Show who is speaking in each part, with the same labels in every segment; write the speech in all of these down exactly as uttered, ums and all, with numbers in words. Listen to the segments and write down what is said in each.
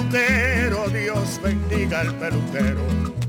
Speaker 1: peluquero, Dios bendiga al peluquero.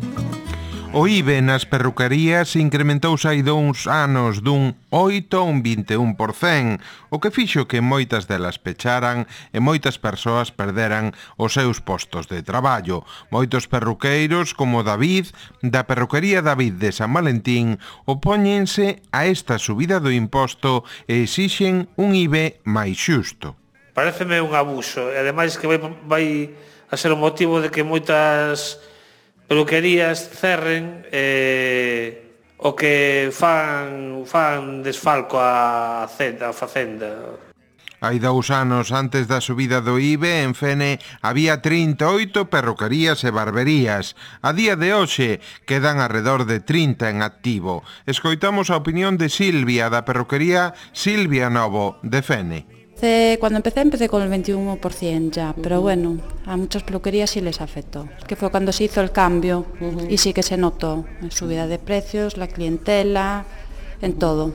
Speaker 2: O I V E nas perruquerías incrementouse hai dous anos dun oito a un vinte e un por cento, o que fixo que moitas delas pecharan e moitas persoas perderan os seus postos de traballo. Moitos perruqueiros, como David, da perruquería David de San Valentín, opóñense a esta subida do imposto e exixen un I V E máis xusto.
Speaker 3: Paréceme un abuso, e ademais que vai, vai a ser o motivo de que moitas peluquerías cerren eh, o que fan, fan desfalco a, a facenda.
Speaker 2: Hai dous anos antes da subida do I V E, en Fene había trinta e oito perruquerías e barberías. A día de hoxe quedan alrededor de trinta en activo. Escoitamos a opinión de Silvia, da perruquería Silvia Novo, de Fene.
Speaker 4: Cuando empecé, empecé con el veintiuno por ciento ya, pero bueno, a muchas peluquerías sí les afectó, que fue cuando se hizo el cambio uh-huh. y sí que se notó en subida de precios, la clientela, en todo.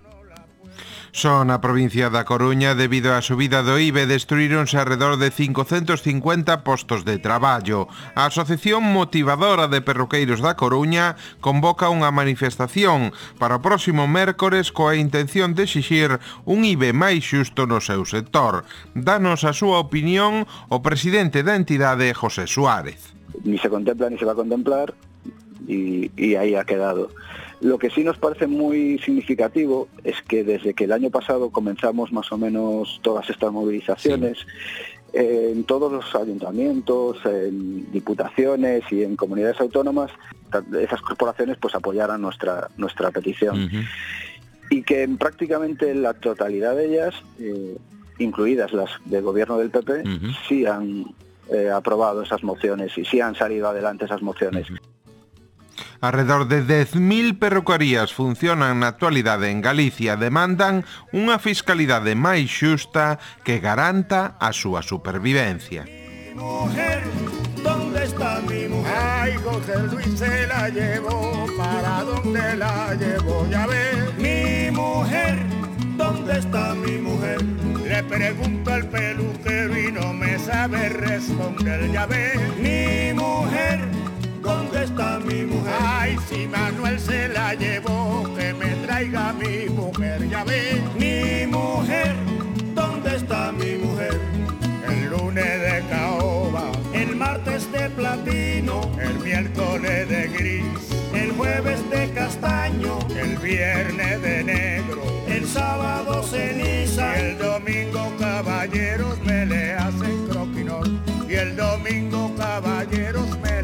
Speaker 2: Só na provincia da Coruña, debido á subida do I V E, destruíronse alrededor de cincocentos cincuenta postos de traballo. A Asociación Motivadora de Perruqueiros da Coruña convoca unha manifestación para o próximo mércores coa intención de exixir un I V E máis xusto no seu sector. Danos a súa opinión o presidente da entidade, José Suárez.
Speaker 5: Ni se contempla ni se va a contemplar y, y ahí ha quedado. Lo que sí nos parece muy significativo es que desde que el año pasado comenzamos más o menos todas estas movilizaciones, sí. eh, en todos los ayuntamientos, en diputaciones y en comunidades autónomas, esas corporaciones pues apoyaran nuestra, nuestra petición. Uh-huh. Y que en prácticamente la totalidad de ellas, eh, incluidas las del gobierno del P P, uh-huh. sí han eh, aprobado esas mociones y sí han salido adelante esas mociones. Uh-huh.
Speaker 2: Alrededor de dez mil perruquerías funcionan na actualidade en Galicia, demandan unha fiscalidade máis xusta que garanta a súa supervivencia.
Speaker 1: Mi mujer, ¿dónde está mi mujer? Ay, José Luis se la llevó, ¿para dónde la llevó? Ya ves. Mi mujer, ¿dónde está mi mujer? Le pregunto al peluquero y no me sabe responder, ya ves. Mi mujer, ¿dónde está mi mujer? Ay, si Manuel se la llevó, que me traiga mi mujer, ya ve. Mi mujer, ¿dónde está mi mujer? El lunes de caoba, el martes de platino, el miércoles de gris, el jueves de castaño, el viernes de negro, el sábado ceniza, y el domingo caballeros me le hacen croquinol, y el domingo caballeros me